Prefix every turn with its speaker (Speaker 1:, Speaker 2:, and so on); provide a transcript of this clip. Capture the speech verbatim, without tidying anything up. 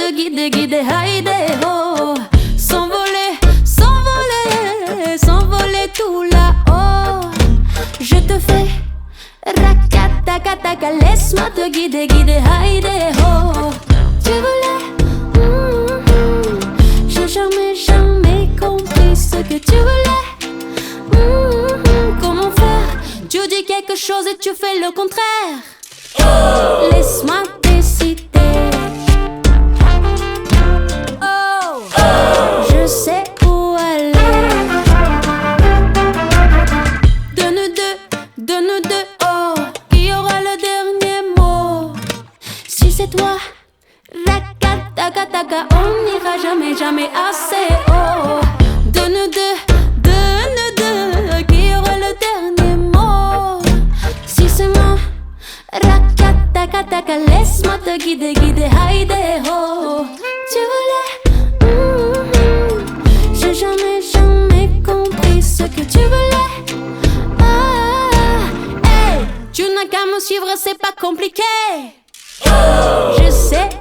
Speaker 1: te guider, guider, haïder, oh. S'envoler, s'envoler, s'envoler tout là-haut. Je te fais rakataka, laisse-moi te guider, guider, haïder, oh. Tu voulais, mm-hmm. J'ai jamais, jamais compris ce que tu voulais, mm-hmm. Comment faire? Tu dis quelque chose et tu fais le contraire. Oh. Laisse-moi décider. Oh, oh. Je sais où aller. De nous deux, de nous deux, oh. Qui aura le dernier mot? Si c'est toi, rakataka, on n'ira jamais, jamais assez haut. De nous deux, de nous deux, qui aura le dernier mot? Si c'est moi, rakataka, laisse-moi te guider, guider, haïder, oh. Tu voulais, mm-hmm. J'ai jamais, jamais compris ce que tu voulais. Ah, hey, tu n'as qu'à me suivre, c'est pas compliqué. Oh. Je sais